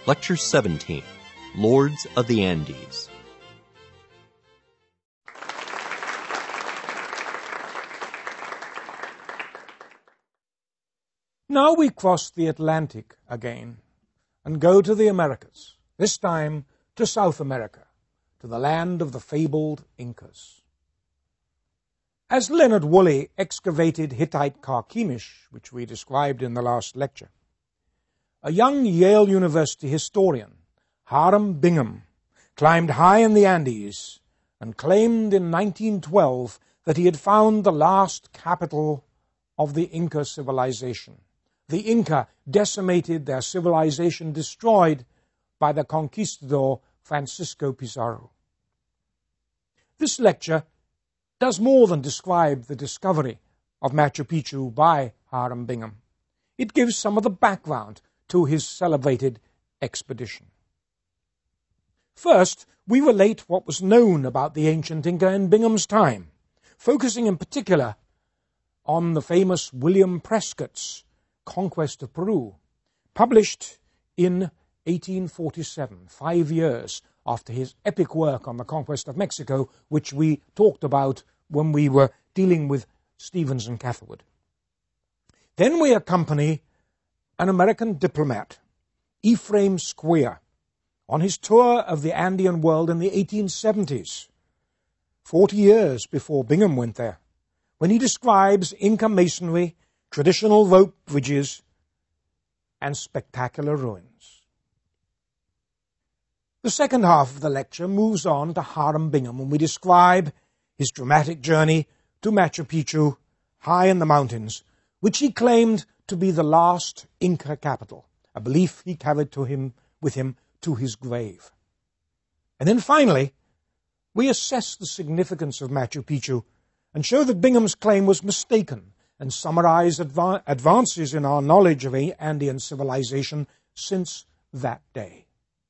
Lecture 17, Lords of the Andes. Now we cross the Atlantic again and go to the Americas, this time to South America, to the land of the fabled Incas. As Leonard Woolley excavated Hittite Carchemish, which we described in the last lecture, a young Yale University historian, Hiram Bingham, climbed high in the Andes and claimed in 1912 that he had found the last capital of the Inca civilization. The Inca decimated, their civilization destroyed by the conquistador Francisco Pizarro. This lecture does more than describe the discovery of Machu Picchu by Hiram Bingham. It gives some of the background to his celebrated expedition. First, we relate what was known about the ancient Inca in Bingham's time, focusing in particular on the famous William Prescott's Conquest of Peru, published in 1847, 5 years after his epic work on the conquest of Mexico, which we talked about when we were dealing with Stevens and Catherwood. Then we accompany an American diplomat, Ephraim Square, on his tour of the Andean world in the 1870s, 40 years before Bingham went there, when he describes Inca masonry, traditional rope bridges, and spectacular ruins. The second half of the lecture moves on to Hiram Bingham when we describe his dramatic journey to Machu Picchu, high in the mountains, which he claimed to be the last Inca capital, a belief he carried with him to his grave. And then finally, we assess the significance of Machu Picchu and show that Bingham's claim was mistaken and summarize advances in our knowledge of Andean civilization since that day.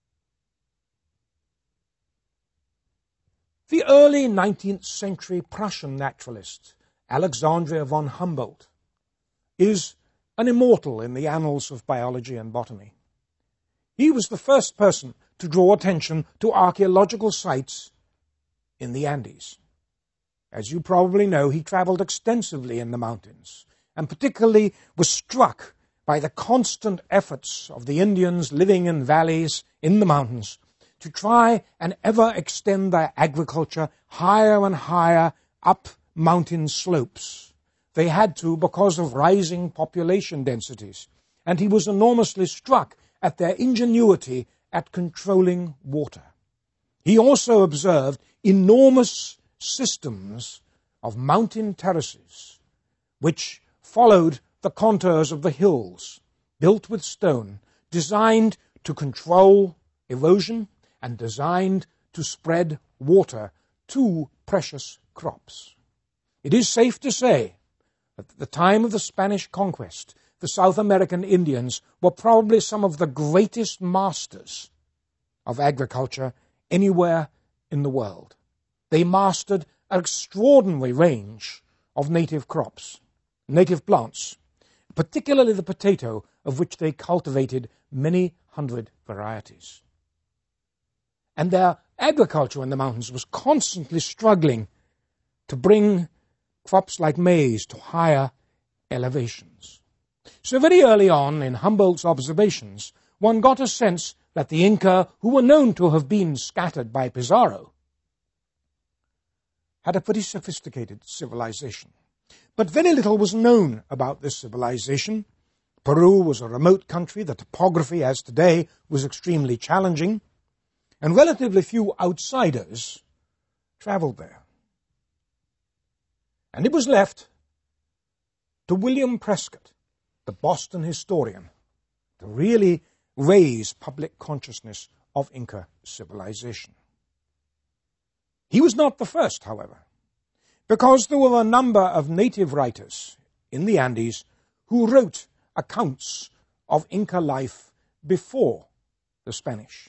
The early 19th century Prussian naturalist, Alexander von Humboldt, is an immortal in the annals of biology and botany. He was the first person to draw attention to archaeological sites in the Andes. As you probably know, he traveled extensively in the mountains, and particularly was struck by the constant efforts of the Indians living in valleys in the mountains to try and ever extend their agriculture higher and higher up mountain slopes. They had to because of rising population densities, and he was enormously struck at their ingenuity at controlling water. He also observed enormous systems of mountain terraces which followed the contours of the hills, built with stone, designed to control erosion and designed to spread water to precious crops. It is safe to say that at the time of the Spanish conquest, the South American Indians were probably some of the greatest masters of agriculture anywhere in the world. They mastered an extraordinary range of native crops, native plants, particularly the potato, of which they cultivated many hundred varieties. And their agriculture in the mountains was constantly struggling to bring crops like maize to higher elevations. So very early on in Humboldt's observations, one got a sense that the Inca, who were known to have been scattered by Pizarro, had a pretty sophisticated civilization. But very little was known about this civilization. Peru was a remote country. The topography, as today, was extremely challenging, and relatively few outsiders traveled there. And it was left to William Prescott, the Boston historian, to really raise public consciousness of Inca civilization. He was not the first, however, because there were a number of native writers in the Andes who wrote accounts of Inca life before the Spanish.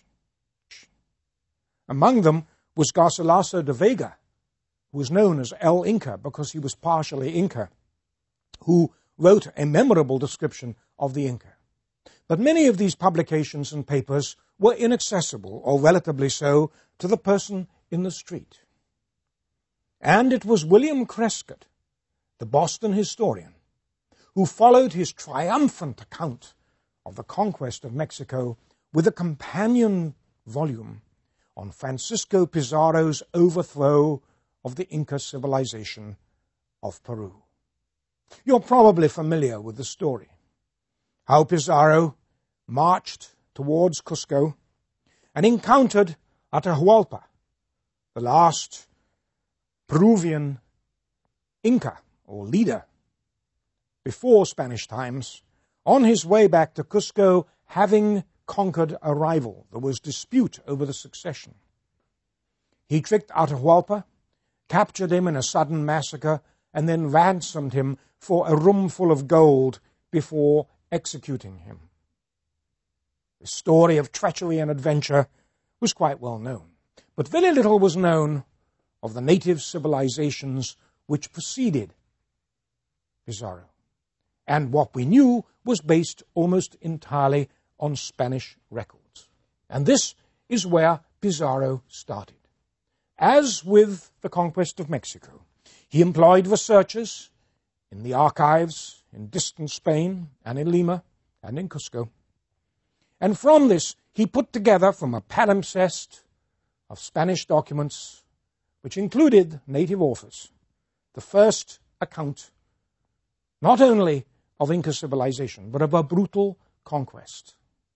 Among them was Garcilaso de Vega, who was known as El Inca because he was partially Inca, who wrote a memorable description of the Inca. But many of these publications and papers were inaccessible, or relatively so, to the person in the street. And it was William Crescott, the Boston historian, who followed his triumphant account of the conquest of Mexico with a companion volume on Francisco Pizarro's overthrow of the Inca civilization of Peru. You're probably familiar with the story, how Pizarro marched towards Cusco and encountered Atahualpa, the last Peruvian Inca or leader before Spanish times, on his way back to Cusco, having conquered a rival. There was dispute over the succession. He tricked Atahualpa, captured him in a sudden massacre, and then ransomed him for a room full of gold before executing him. The story of treachery and adventure was quite well known, but very little was known of the native civilizations which preceded Pizarro. And what we knew was based almost entirely on Spanish records. And this is where Pizarro started. As with the conquest of Mexico, he employed researchers in the archives in distant Spain and in Lima and in Cusco. And from this, he put together from a palimpsest of Spanish documents, which included native authors, the first account not only of Inca civilization, but of a brutal conquest.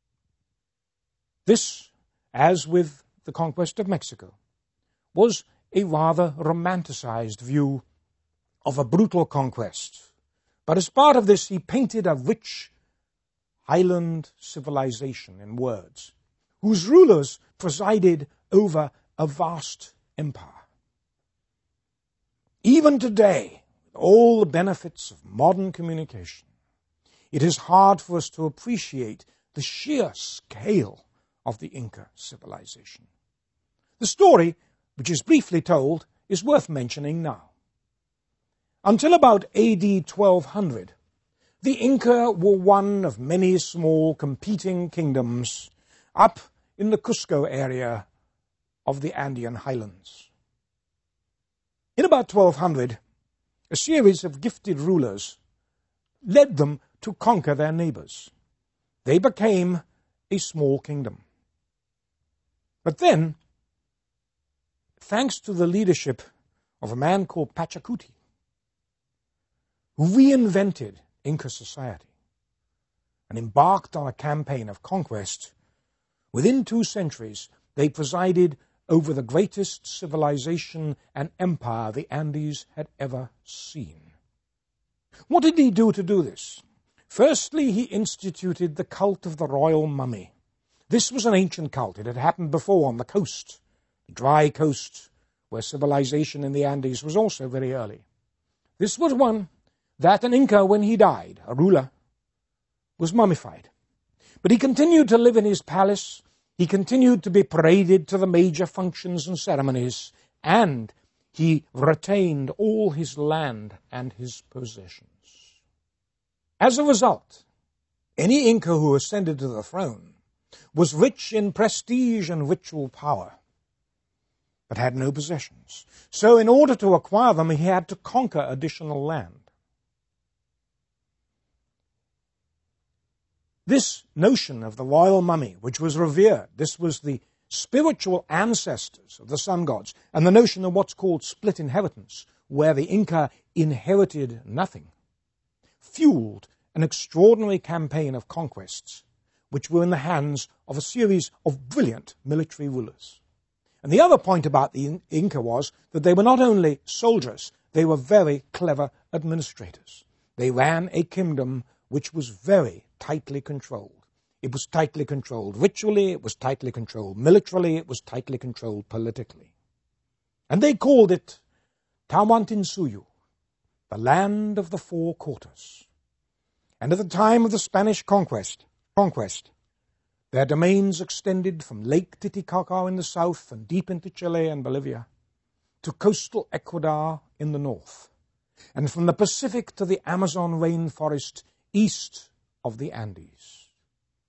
This, as with the conquest of Mexico, was a rather romanticized view of a brutal conquest. But as part of this, he painted a rich highland civilization in words, whose rulers presided over a vast empire. Even today, with all the benefits of modern communication, it is hard for us to appreciate the sheer scale of the Inca civilization. The story, which is briefly told, is worth mentioning now. Until about AD 1200, the Inca were one of many small competing kingdoms up in the Cusco area of the Andean highlands. In about 1200, a series of gifted rulers led them to conquer their neighbors. They became a small kingdom. But then, thanks to the leadership of a man called Pachacuti, who reinvented Inca society and embarked on a campaign of conquest, within 2 centuries they presided over the greatest civilization and empire the Andes had ever seen. What did he do to do this? Firstly, he instituted the cult of the royal mummy. This was an ancient cult. It had happened before on the coast, the dry coast, where civilization in the Andes was also very early. This was one that an Inca, when he died, a ruler, was mummified. But he continued to live in his palace. He continued to be paraded to the major functions and ceremonies, and he retained all his land and his possessions. As a result, any Inca who ascended to the throne was rich in prestige and ritual power, but had no possessions. So in order to acquire them, he had to conquer additional land. This notion of the royal mummy, which was revered, this was the spiritual ancestors of the sun gods, and the notion of what's called split inheritance, where the Inca inherited nothing, fueled an extraordinary campaign of conquests, which were in the hands of a series of brilliant military rulers. And the other point about the Inca was that they were not only soldiers, they were very clever administrators. They ran a kingdom which was very tightly controlled. It was tightly controlled ritually, it was tightly controlled militarily, it was tightly controlled politically. And they called it Tawantinsuyu, the land of the 4 quarters. And at the time of the Spanish conquest, their domains extended from Lake Titicaca in the south and deep into Chile and Bolivia to coastal Ecuador in the north, and from the Pacific to the Amazon rainforest east of the Andes.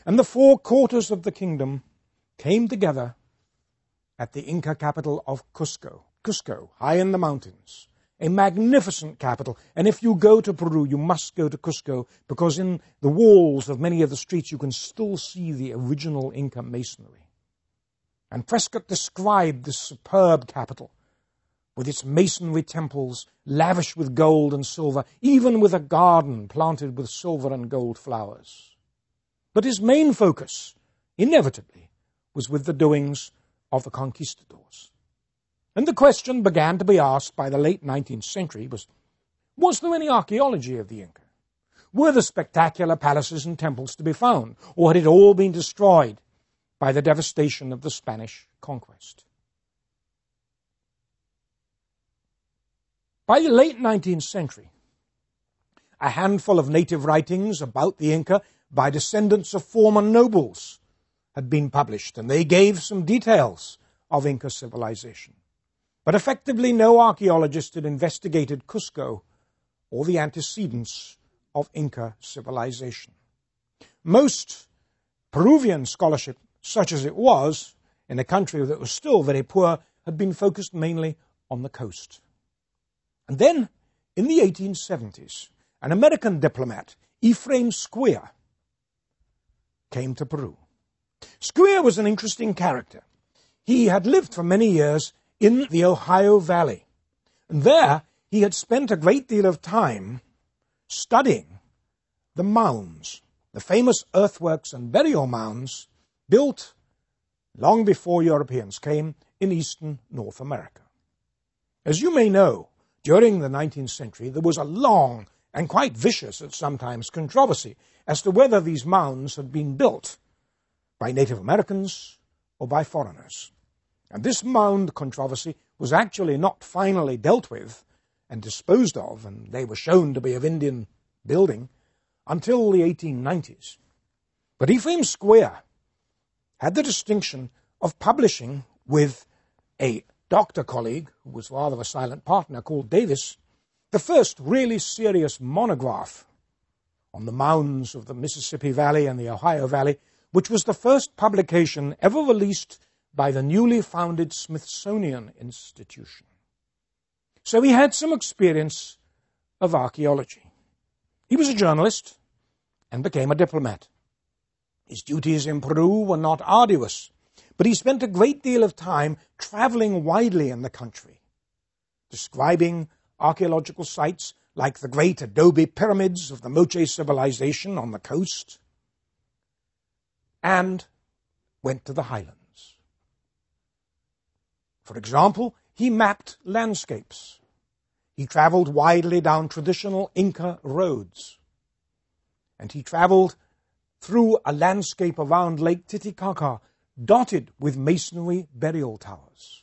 and the four quarters of the kingdom came together at the Inca capital of Cusco. Cusco, high in the mountains, a magnificent capital. And if you go to Peru, you must go to Cusco, because in the walls of many of the streets you can still see the original Inca masonry. And Prescott described this superb capital with its masonry temples lavish with gold and silver, even with a garden planted with silver and gold flowers. But his main focus, inevitably, was with the doings of the conquistadors. And the question began to be asked by the late 19th century was there any archaeology of the Inca? Were the spectacular palaces and temples to be found, or had it all been destroyed by the devastation of the Spanish conquest? By the late 19th century, a handful of native writings about the Inca by descendants of former nobles had been published, and they gave some details of Inca civilization. But effectively, no archaeologist had investigated Cusco or the antecedents of Inca civilization. Most Peruvian scholarship, such as it was, in a country that was still very poor, had been focused mainly on the coast. And then, in the 1870s, an American diplomat, Ephraim Square, came to Peru. Square was an interesting character. He had lived for many years in the Ohio Valley, and there he had spent a great deal of time studying the mounds, the famous earthworks and burial mounds built long before Europeans came in eastern North America. As you may know, during the 19th century, there was a long and quite vicious at sometimes controversy as to whether these mounds had been built by Native Americans or by foreigners. And this mound controversy was actually not finally dealt with and disposed of, and they were shown to be of Indian building, until the 1890s. But Ephraim Square had the distinction of publishing with a doctor colleague, who was rather a silent partner, called Davis, the first really serious monograph on the mounds of the Mississippi Valley and the Ohio Valley, which was the first publication ever released by the newly founded Smithsonian Institution. So he had some experience of archaeology. He was a journalist and became a diplomat. His duties in Peru were not arduous, but he spent a great deal of time traveling widely in the country, describing archaeological sites like the great adobe pyramids of the Moche civilization on the coast, and went to the highlands. For example, he mapped landscapes. He traveled widely down traditional Inca roads, and he traveled through a landscape around Lake Titicaca, dotted with masonry burial towers.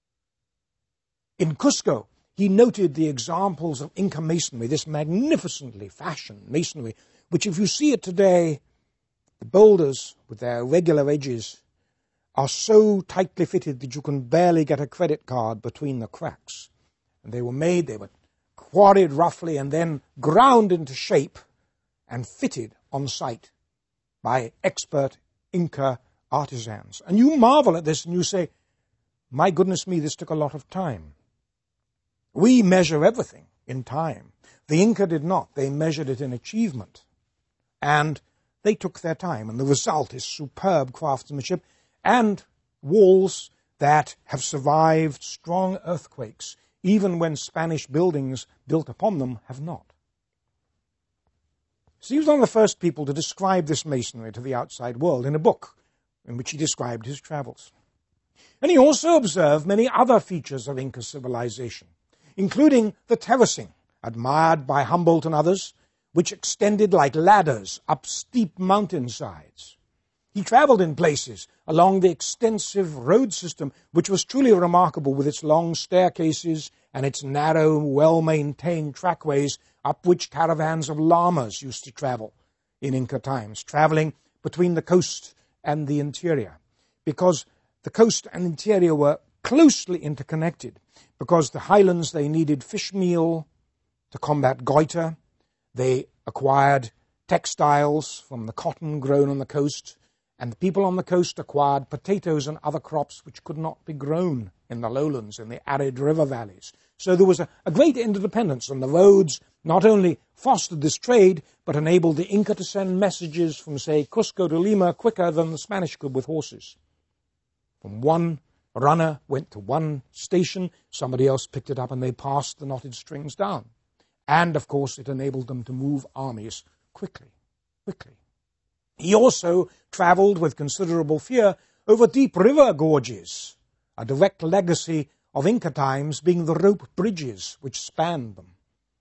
In Cusco, he noted the examples of Inca masonry, this magnificently fashioned masonry, which if you see it today, the boulders with their irregular edges are so tightly fitted that you can barely get a credit card between the cracks. And they were quarried roughly and then ground into shape and fitted on site by expert Inca artisans. And you marvel at this and you say, my goodness me, this took a lot of time. We measure everything in time. The Inca did not. They measured it in achievement. And they took their time. And the result is superb craftsmanship and walls that have survived strong earthquakes, even when Spanish buildings built upon them have not. So he was one of the first people to describe this masonry to the outside world in a book in which he described his travels. And he also observed many other features of Inca civilization, including the terracing, admired by Humboldt and others, which extended like ladders up steep mountainsides. He traveled in places along the extensive road system, which was truly remarkable with its long staircases and its narrow, well-maintained trackways up which caravans of llamas used to travel in Inca times, traveling between the coast and the interior, because the coast and interior were closely interconnected, because the highlands, they needed fish meal to combat goiter. They acquired textiles from the cotton grown on the coast, and the people on the coast acquired potatoes and other crops which could not be grown in the lowlands, in the arid river valleys. So there was a great interdependence, and the roads not only fostered this trade, but enabled the Inca to send messages from, say, Cusco to Lima quicker than the Spanish could with horses. From one runner went to one station, somebody else picked it up, and they passed the knotted strings down. And, of course, it enabled them to move armies quickly. He also traveled with considerable fear over deep river gorges, a direct legacy of Inca times being the rope bridges which spanned them.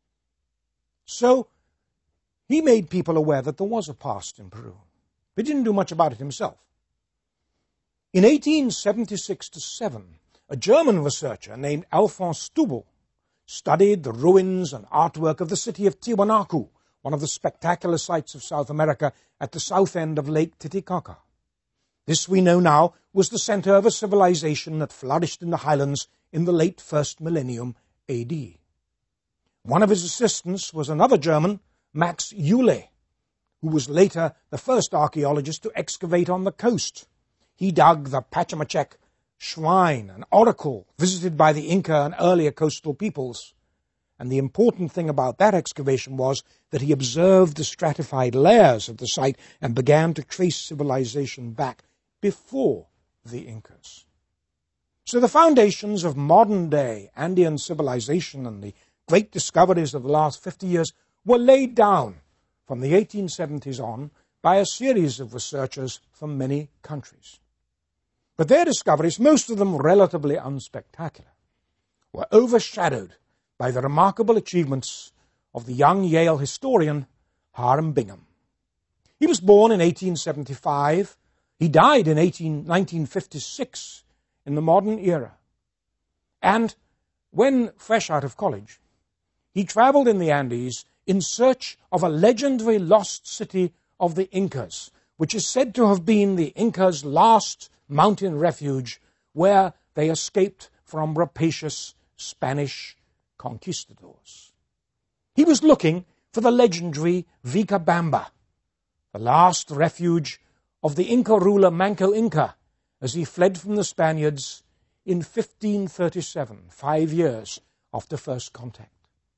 So he made people aware that there was a past in Peru. He didn't do much about it himself. In 1876-7, a German researcher named Alphonse Stubel studied the ruins and artwork of the city of Tiwanaku, one of the spectacular sights of South America at the south end of Lake Titicaca. This, we know now, was the center of a civilization that flourished in the highlands in the late first millennium AD. One of his assistants was another German, Max Euler, who was later the first archaeologist to excavate on the coast. He dug the Pachacamac shrine, an oracle visited by the Inca and earlier coastal peoples. And the important thing about that excavation was that he observed the stratified layers of the site and began to trace civilization back before the Incas. So the foundations of modern-day Andean civilization and the great discoveries of the last 50 years were laid down from the 1870s on by a series of researchers from many countries. But their discoveries, most of them relatively unspectacular, were overshadowed by the remarkable achievements of the young Yale historian Hiram Bingham. He was born in 1875. He died in 1956 in the modern era. And when fresh out of college, he traveled in the Andes in search of a legendary lost city of the Incas, which is said to have been the Incas' last mountain refuge where they escaped from rapacious Spanish conquistadors. He was looking for the legendary Vilcabamba, the last refuge of the Inca ruler Manco Inca as he fled from the Spaniards in 1537, 5 years after first contact.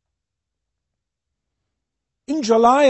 In July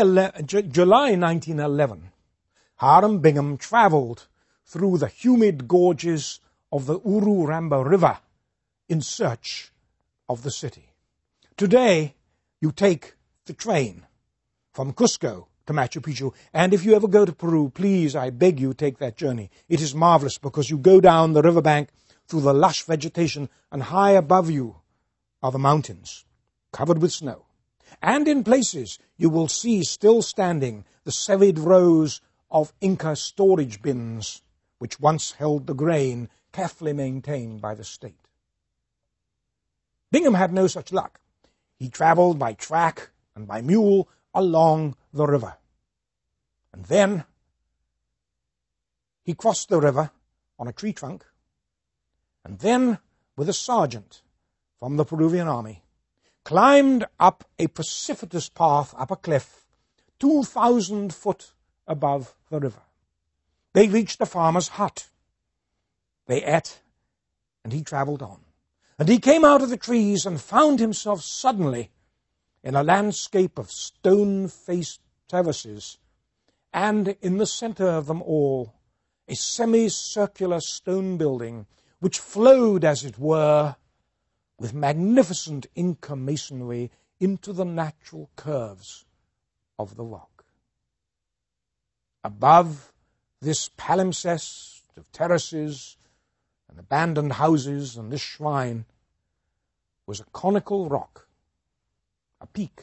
1911, Hiram Bingham traveled through the humid gorges of the Urubamba River in search of the city. Today, you take the train from Cusco to Machu Picchu, and if you ever go to Peru, please, I beg you, take that journey. It is marvelous because you go down the riverbank through the lush vegetation, and high above you are the mountains, covered with snow. And in places, you will see still standing the serried rows of Inca storage bins, which once held the grain carefully maintained by the state. Bingham had no such luck. He traveled by track and by mule along the river. And then he crossed the river on a tree trunk, and then, with a sergeant from the Peruvian army, climbed up a precipitous path up a cliff 2,000 foot above the river. They reached a farmer's hut. They ate, and he traveled on. And he came out of the trees and found himself suddenly in a landscape of stone-faced terraces, and in the center of them all, a semicircular stone building which flowed, as it were, with magnificent Inca masonry into the natural curves of the rock. Above this palimpsest of terraces and abandoned houses and this shrine was a conical rock, a peak.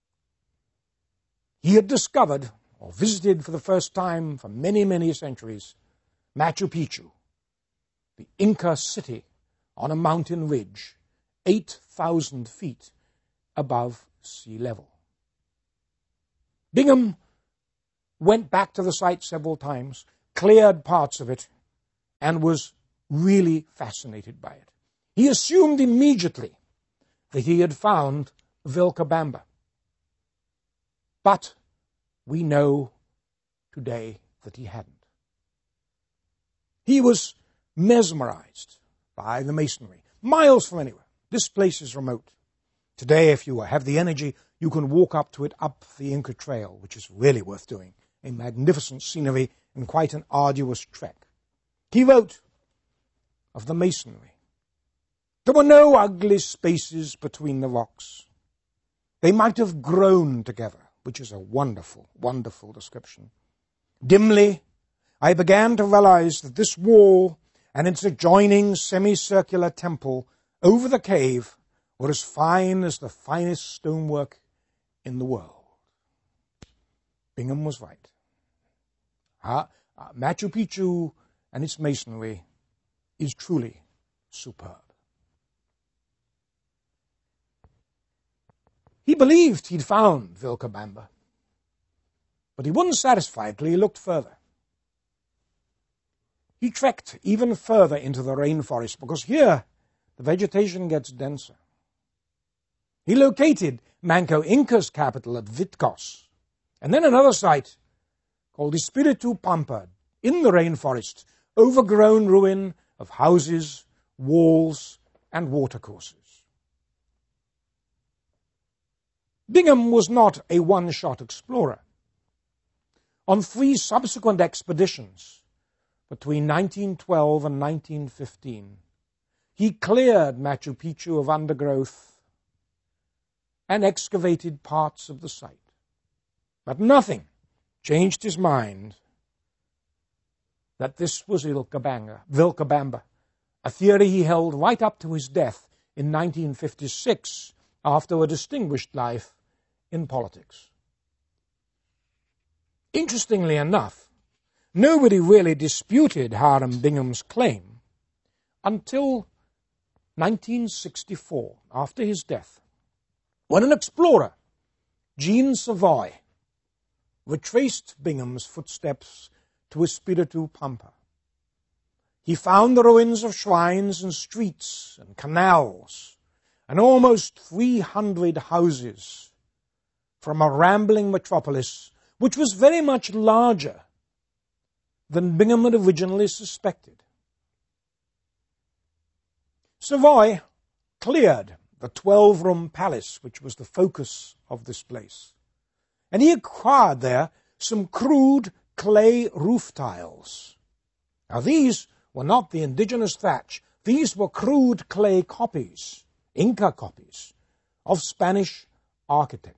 He had discovered, or visited for the first time for many, many centuries, Machu Picchu, the Inca city on a mountain ridge, 8,000 feet above sea level. Bingham went back to the site several times, cleared parts of it, and was really fascinated by it. He assumed immediately that he had found Vilcabamba. But we know today that he hadn't. He was mesmerized by the masonry, miles from anywhere. This place is remote. Today, if you have the energy, you can walk up to it, up the Inca Trail, which is really worth doing. A magnificent scenery and quite an arduous trek. He wrote of the masonry. There were no ugly spaces between the rocks. They might have grown together, which is a wonderful, wonderful description. Dimly, I began to realize that this wall and its adjoining semicircular temple over the cave were as fine as the finest stonework in the world. Bingham was right. Machu Picchu and its masonry is truly superb. He believed he'd found Vilcabamba, but he wasn't satisfied till he looked further. He trekked even further into the rainforest because here the vegetation gets denser. He located Manco Inca's capital at Vitkos, and then another site called Espiritu Pampa in the rainforest, overgrown ruin of houses, walls, and watercourses. Bingham was not a one-shot explorer. On 3 subsequent expeditions between 1912 and 1915, he cleared Machu Picchu of undergrowth and excavated parts of the site. But nothing changed his mind that this was Vilcabamba, a theory he held right up to his death in 1956 after a distinguished life in politics. Interestingly enough, nobody really disputed Hiram Bingham's claim until 1964, after his death, when an explorer, Jean Savoy, retraced Bingham's footsteps to Espiritu Pampa. He found the ruins of shrines and streets and canals and almost 300 houses from a rambling metropolis which was very much larger than Bingham had originally suspected. Savoy cleared the 12-room palace which was the focus of this place, and he acquired there some crude clay roof tiles. Now these were not the indigenous thatch. These were crude clay copies, Inca copies, of Spanish architecture.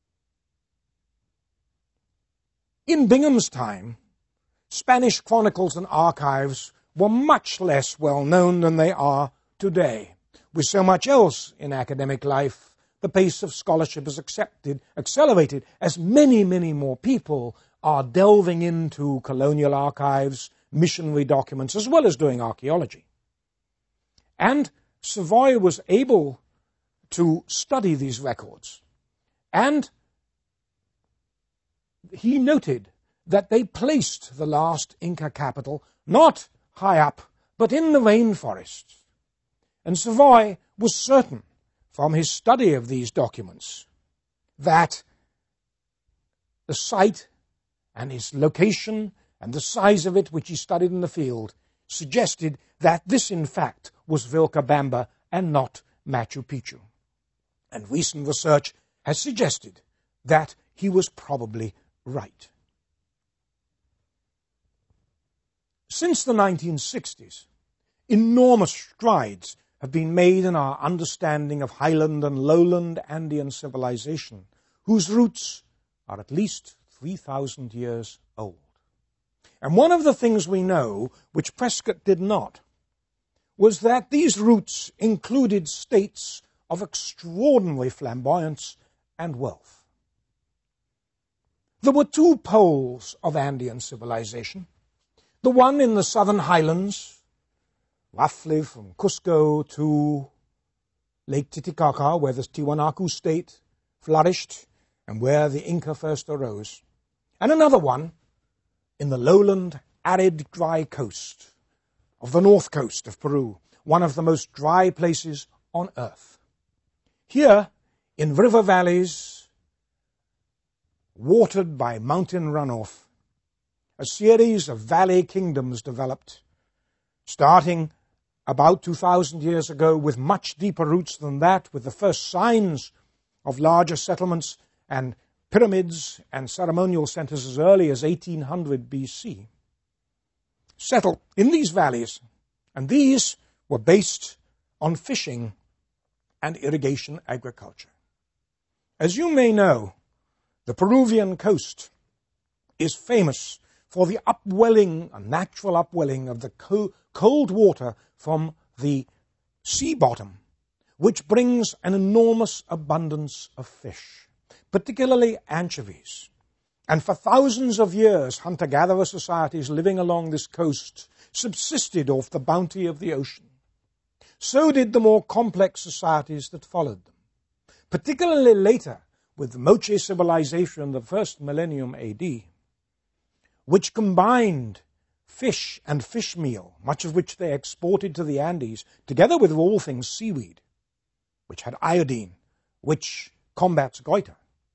In Bingham's time, Spanish chronicles and archives were much less well known than they are today. With so much else in academic life, the pace of scholarship is accelerated as many, many more people are delving into colonial archives, missionary documents, as well as doing archaeology. And Savoy was able to study these records, and he noted that they placed the last Inca capital not high up, but in the rainforest. And Savoy was certain, from his study of these documents, that the site and its location and the size of it, which he studied in the field, suggested that this, in fact, was Vilcabamba and not Machu Picchu. And recent research has suggested that he was probably right. Since the 1960s, enormous strides have been made in our understanding of highland and lowland Andean civilization, whose roots are at least 3,000 years old. And one of the things we know, which Prescott did not, was that these roots included states of extraordinary flamboyance and wealth. There were 2 poles of Andean civilization, the one in the southern highlands, roughly from Cusco to Lake Titicaca, where the Tiwanaku state flourished and where the Inca first arose, and another one in the lowland, arid, dry coast of the north coast of Peru, one of the most dry places on earth. Here, in river valleys, watered by mountain runoff, a series of valley kingdoms developed, starting about 2,000 years ago with much deeper roots than that, with the first signs of larger settlements and pyramids and ceremonial centers as early as 1800 BC. Settled in these valleys, and these were based on fishing and irrigation agriculture. As you may know, the Peruvian coast is famous for the upwelling, a natural upwelling of the cold water from the sea bottom, which brings an enormous abundance of fish, particularly anchovies. And for thousands of years, hunter-gatherer societies living along this coast subsisted off the bounty of the ocean. So did the more complex societies that followed them. Particularly later, with the Moche civilization in the first millennium AD, which combined fish and fish meal, much of which they exported to the Andes, together with all things seaweed, which had iodine, which combats goiter.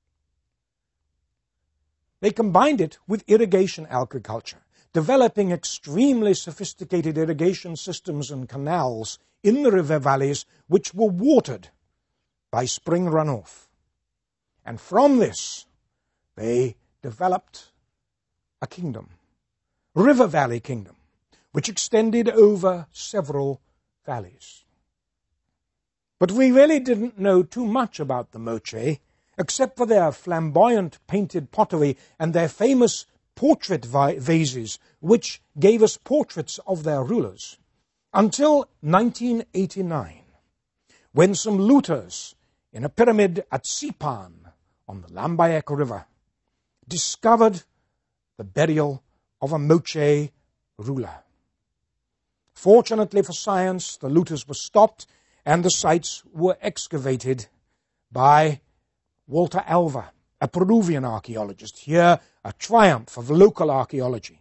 They combined it with irrigation agriculture, developing extremely sophisticated irrigation systems and canals in the river valleys, which were watered by spring runoff. And from this, they developed a kingdom, River Valley Kingdom, which extended over several valleys. But we really didn't know too much about the Moche, except for their flamboyant painted pottery and their famous portrait vases, which gave us portraits of their rulers, until 1989, when some looters in a pyramid at Sipan on the Lambayeque River discovered the burial of a Moche ruler. Fortunately for science, the looters were stopped and the sites were excavated by Walter Alva, a Peruvian archaeologist, here a triumph of local archaeology.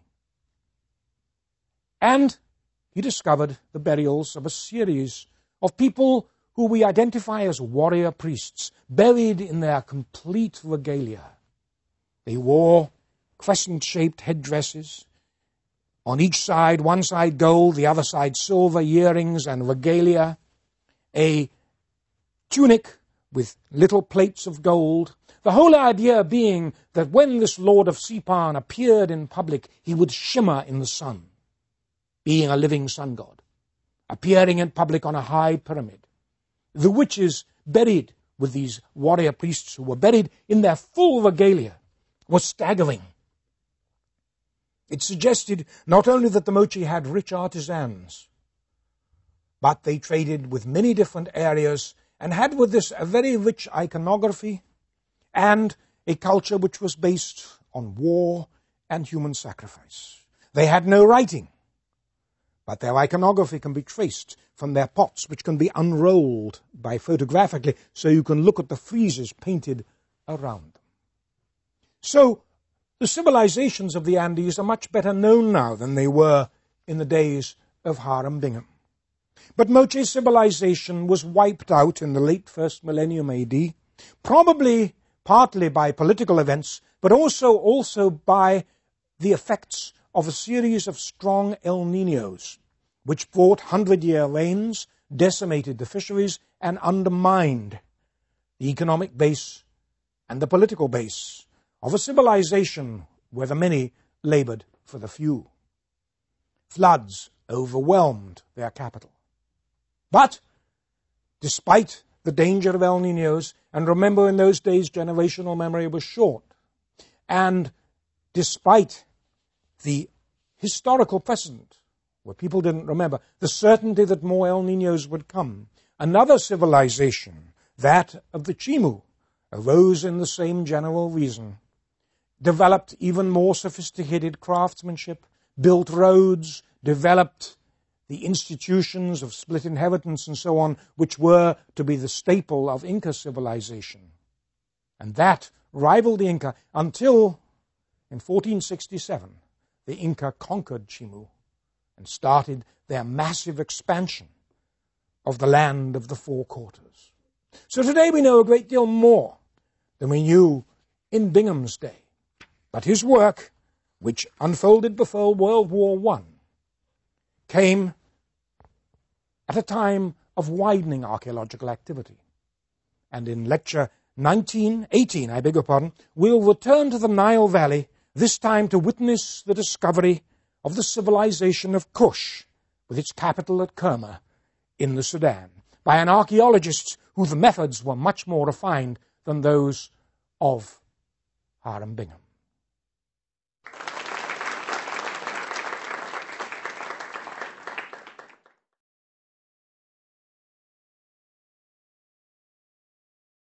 And he discovered the burials of a series of people who we identify as warrior priests, buried in their complete regalia. They wore crescent-shaped headdresses, on each side, one side gold, the other side silver, earrings and regalia, a tunic with little plates of gold, the whole idea being that when this Lord of Sipan appeared in public, he would shimmer in the sun, being a living sun god, appearing in public on a high pyramid. The witches buried with these warrior priests, who were buried in their full regalia, were staggering. It suggested not only that the Moche had rich artisans, but they traded with many different areas and had with this a very rich iconography and a culture which was based on war and human sacrifice. They had no writing, but their iconography can be traced from their pots, which can be unrolled by photographically, so you can look at the friezes painted around them. So the civilizations of the Andes are much better known now than they were in the days of Hiram Bingham. But Moche civilization was wiped out in the late first millennium AD, probably partly by political events, but also by the effects of a series of strong El Niños, which brought 100-year rains, decimated the fisheries, and undermined the economic base and the political base of a civilization where the many labored for the few. Floods overwhelmed their capital. But, despite the danger of El Niños, and remember in those days generational memory was short, and despite the historical precedent, where people didn't remember, the certainty that more El Niños would come, another civilization, that of the Chimu, arose in the same general reason, developed even more sophisticated craftsmanship, built roads, developed the institutions of split inheritance and so on, which were to be the staple of Inca civilization. And that rivaled the Inca until, in 1467, the Inca conquered Chimu and started their massive expansion of the land of the Four Quarters. So today we know a great deal more than we knew in Bingham's day, but his work, which unfolded before World War I, came at a time of widening archaeological activity. And in lecture 18, we'll return to the Nile Valley, this time to witness the discovery of the civilization of Kush, with its capital at Kerma in the Sudan, by an archaeologist whose methods were much more refined than those of Hiram Bingham.